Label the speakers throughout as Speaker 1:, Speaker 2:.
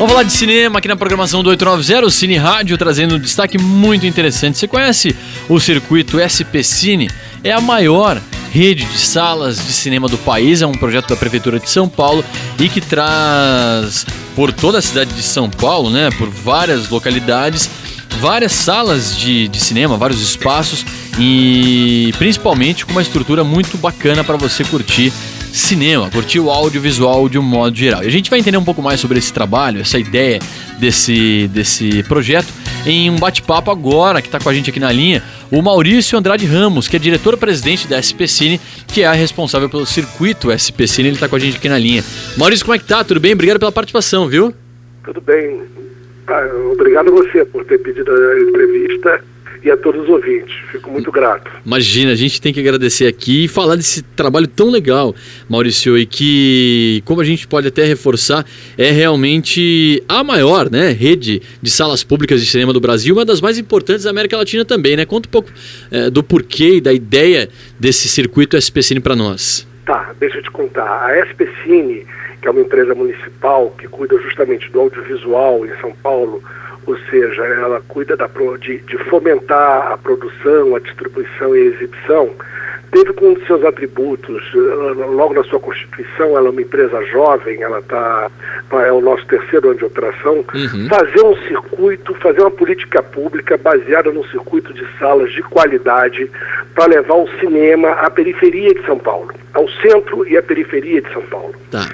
Speaker 1: Vamos falar de cinema aqui na programação do 890, Cine Rádio, trazendo um destaque muito interessante. Você conhece o circuito SP Cine? É a maior rede de salas de cinema do país, é um projeto da Prefeitura de São Paulo e que traz por toda a cidade de São Paulo, né, por várias localidades, várias salas de cinema, vários espaços e principalmente com uma estrutura muito bacana para você curtir cinema, curtir o audiovisual de um modo geral. E a gente vai entender um pouco mais sobre esse trabalho, essa ideia desse projeto em um bate-papo agora, que está com a gente aqui na linha, o Maurício Andrade Ramos, que é diretor-presidente da SP Cine, que é a responsável pelo circuito SP Cine, ele está com a gente aqui na linha. Maurício, como é que tá? Tudo bem? Obrigado pela participação, viu?
Speaker 2: Tudo bem. Obrigado a você por ter pedido a entrevista e a todos os ouvintes. Fico muito grato.
Speaker 1: Imagina, a gente tem que agradecer aqui e falar desse trabalho tão legal, Maurício, e que, como a gente pode até reforçar, é realmente a maior, né, rede de salas públicas de cinema do Brasil, uma das mais importantes da América Latina também, né? Conta um pouco do porquê e da ideia desse circuito SP Cine para nós.
Speaker 2: Tá, deixa eu te contar. A SP Cine, que é uma empresa municipal que cuida justamente do audiovisual em São Paulo, ou seja, ela cuida de fomentar a produção, a distribuição e a exibição, teve como um dos seus atributos, logo na sua constituição, ela é uma empresa jovem, é o nosso terceiro ano de operação, fazer um circuito, fazer uma política pública baseada num circuito de salas de qualidade para levar o cinema à periferia de São Paulo, ao centro e à periferia de São Paulo.
Speaker 1: Tá.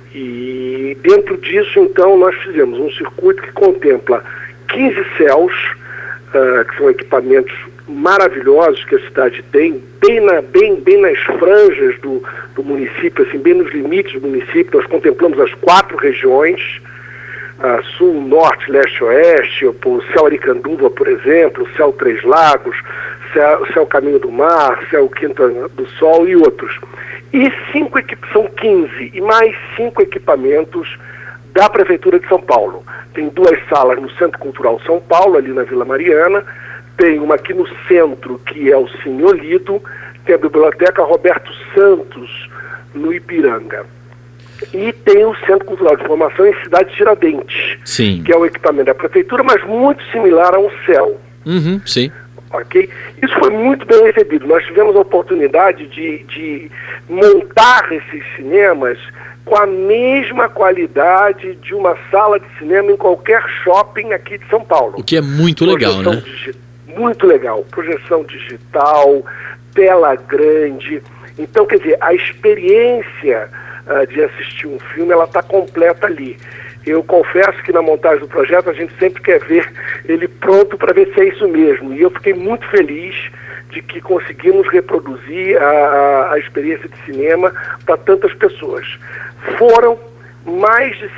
Speaker 2: E dentro disso, então, nós fizemos um circuito que contempla 15 céus, que são equipamentos maravilhosos que a cidade tem, bem nas franjas do município, assim, bem nos limites do município. Nós contemplamos as 4 regiões, sul, norte, leste, oeste, o céu Aricanduva, por exemplo, o céu Três Lagos, o céu Caminho do Mar, céu Quinta do Sol e outros. E são 15, e mais 5 equipamentos da Prefeitura de São Paulo. Tem 2 salas no Centro Cultural São Paulo, ali na Vila Mariana, tem uma aqui no centro, que é o Cine Olido, tem a Biblioteca Roberto Santos, no Ipiranga. E tem o Centro Cultural de Formação em Cidade Tiradentes,
Speaker 1: sim,
Speaker 2: que é um equipamento da Prefeitura, mas muito similar a um CEL.
Speaker 1: Sim.
Speaker 2: Ok? Isso foi muito bem recebido. Nós tivemos a oportunidade de montar esses cinemas com a mesma qualidade de uma sala de cinema em qualquer shopping aqui de São Paulo.
Speaker 1: O que é muito legal, né?
Speaker 2: Muito legal. Projeção digital, tela grande. Então, quer dizer, a experiência de assistir um filme, ela está completa ali. Eu confesso que na montagem do projeto a gente sempre quer ver ele pronto para ver se é isso mesmo. E eu fiquei muito feliz de que conseguimos reproduzir a experiência de cinema para tantas pessoas. Foram mais de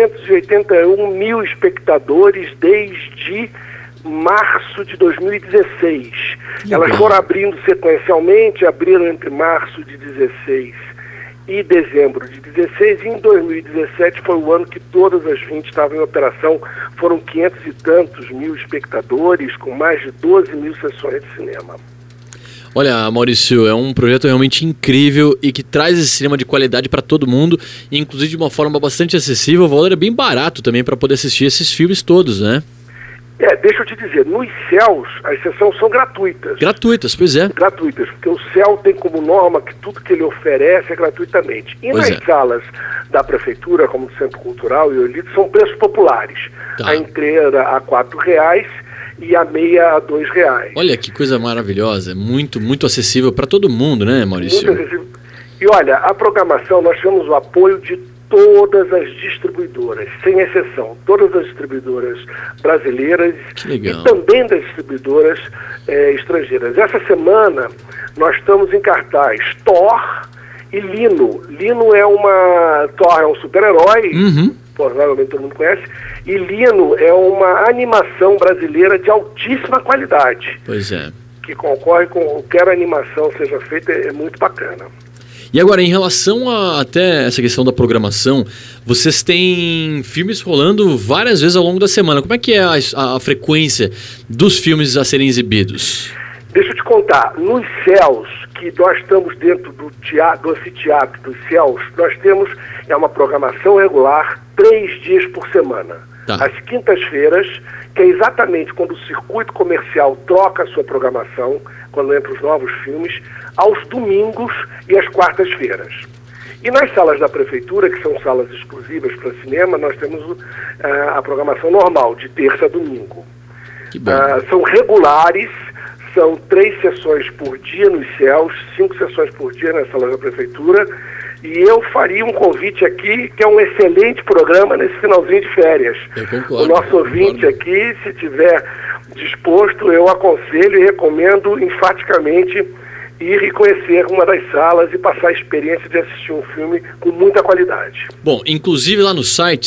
Speaker 2: 781 mil espectadores desde março de 2016. Elas foram abrindo sequencialmente, abriram entre março de 16 e dezembro de 16, e em 2017 foi o ano que todas as 20 estavam em operação. Foram 500 e tantos mil espectadores, com mais de 12 mil sessões de cinema.
Speaker 1: Olha, Maurício, é um projeto realmente incrível e que traz esse cinema de qualidade para todo mundo, inclusive de uma forma bastante acessível. O valor é bem barato também para poder assistir esses filmes todos, né?
Speaker 2: Deixa eu te dizer, nos céus as sessões são gratuitas.
Speaker 1: Gratuitas, pois é.
Speaker 2: Gratuitas, porque o CEL tem como norma que tudo que ele oferece é gratuitamente. E nas salas da Prefeitura, como o Centro Cultural e o Olido, são preços populares. Tá. A inteira a R$4 e a meia a R$2.
Speaker 1: Olha que coisa maravilhosa, muito, muito acessível para todo mundo, né, Maurício?
Speaker 2: Muito acessível. E olha, a programação, nós tivemos o apoio de todas as distribuidoras, sem exceção, todas as distribuidoras brasileiras e também das distribuidoras estrangeiras. Essa semana nós estamos em cartaz Thor e Lino. Thor é um super-herói, provavelmente todo mundo conhece, e Lino é uma animação brasileira de altíssima qualidade.
Speaker 1: Pois é.
Speaker 2: Que concorre com qualquer animação seja feita, é muito bacana.
Speaker 1: E agora, em relação a até essa questão da programação, vocês têm filmes rolando várias vezes ao longo da semana. Como é que é a frequência dos filmes a serem exibidos?
Speaker 2: Deixa eu te contar. Nos céus, que nós estamos dentro do anfiteatro dos céus, nós temos uma programação regular, 3 3 dias por semana.
Speaker 1: Tá.
Speaker 2: Às quintas-feiras, que é exatamente quando o circuito comercial troca a sua programação, quando entram os novos filmes, aos domingos e às quartas-feiras. E nas salas da prefeitura, que são salas exclusivas para cinema, nós temos a programação normal, de terça a domingo.
Speaker 1: Que bom.
Speaker 2: São regulares, são 3 sessões por dia nos céus, 5 sessões por dia nas salas da prefeitura, e eu faria um convite aqui, que é um excelente programa nesse finalzinho de férias.
Speaker 1: Eu concordo.
Speaker 2: O nosso ouvinte aqui, se tiver disposto, eu aconselho e recomendo enfaticamente ir e conhecer uma das salas e passar a experiência de assistir um filme com muita qualidade.
Speaker 1: Bom, inclusive lá no site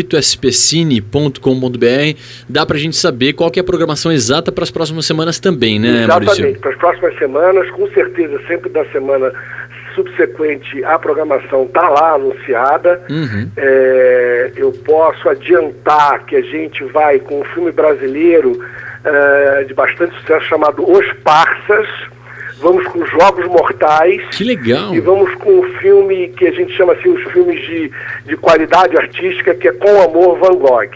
Speaker 1: circuitospcine.com.br dá pra gente saber qual que é a programação exata para as próximas semanas também, né, Maurício?
Speaker 2: Exatamente, para as próximas semanas, com certeza sempre da semana subsequente a programação está lá anunciada.
Speaker 1: Uhum.
Speaker 2: Eu posso adiantar que a gente vai com um filme brasileiro de bastante sucesso chamado Os Parsas. Vamos com Jogos Mortais.
Speaker 1: Que legal!
Speaker 2: E vamos com um filme que a gente chama assim, os filmes de qualidade artística, que é Com Amor, Van Gogh.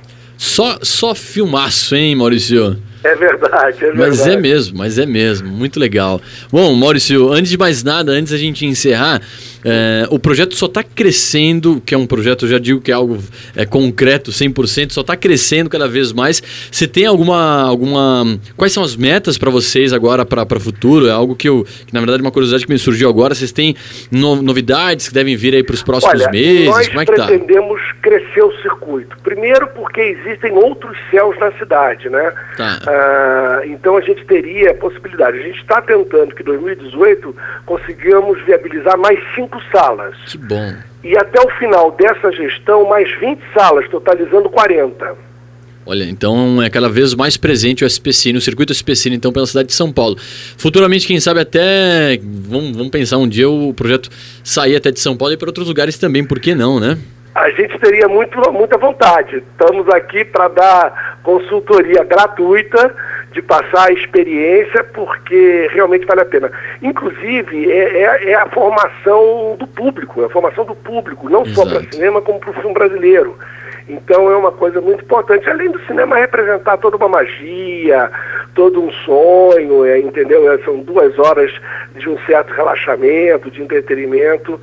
Speaker 1: Só filmaço, hein, Maurício?
Speaker 2: É verdade, é verdade.
Speaker 1: Mas é mesmo, muito legal. Bom, Maurício, antes de mais nada, antes da gente encerrar, o projeto só está crescendo, que é um projeto, eu já digo que é algo concreto, 100%, só está crescendo cada vez mais. Você tem alguma quais são as metas para vocês agora, para o futuro? É algo que na verdade, uma curiosidade que me surgiu agora. Vocês têm novidades que devem vir aí para os próximos meses? Como é que tá?
Speaker 2: Nós pretendemos crescer o circuito. Primeiro porque existem outros céus na cidade, né?
Speaker 1: Tá.
Speaker 2: Então a gente teria a possibilidade. A gente está tentando que em 2018 consigamos viabilizar mais 5 salas.
Speaker 1: Que bom.
Speaker 2: E até o final dessa gestão, mais 20 salas, totalizando 40.
Speaker 1: Olha, então é cada vez mais presente o SPCine, o circuito SPCine, então, pela cidade de São Paulo. Futuramente, quem sabe até, vamos pensar um dia o projeto sair até de São Paulo e para outros lugares também, por que não, né?
Speaker 2: A gente teria muita vontade. Estamos aqui para dar consultoria gratuita, de passar a experiência, porque realmente vale a pena. Inclusive, é a formação do público, não
Speaker 1: Exato.
Speaker 2: só para cinema, como para o filme brasileiro. Então é uma coisa muito importante, além do cinema representar toda uma magia, todo um sonho, entendeu? São 2 horas de um certo relaxamento, de entretenimento.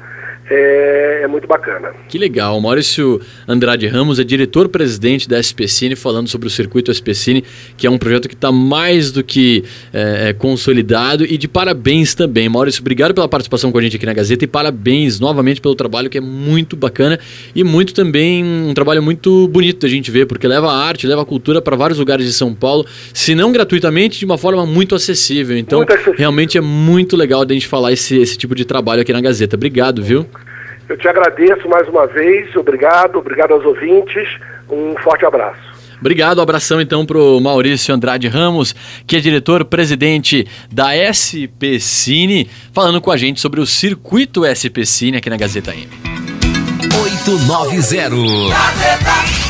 Speaker 2: É muito bacana.
Speaker 1: Que legal. Maurício Andrade Ramos é diretor-presidente da SPCine, falando sobre o circuito SPCine, que é um projeto que está mais do que consolidado, e de parabéns também. Maurício, obrigado pela participação com a gente aqui na Gazeta e parabéns novamente pelo trabalho, que é muito bacana e muito também um trabalho muito bonito da gente ver, porque leva a arte, leva a cultura para vários lugares de São Paulo, se não gratuitamente, de uma forma muito acessível. Então, realmente é muito legal da gente falar esse tipo de trabalho aqui na Gazeta. Obrigado, viu?
Speaker 2: Eu te agradeço mais uma vez, obrigado aos ouvintes, um forte abraço.
Speaker 1: Obrigado, abração então para o Maurício Andrade Ramos, que é diretor-presidente da SPCine, falando com a gente sobre o circuito SPCine aqui na Gazeta M.
Speaker 3: 890 Gazeta.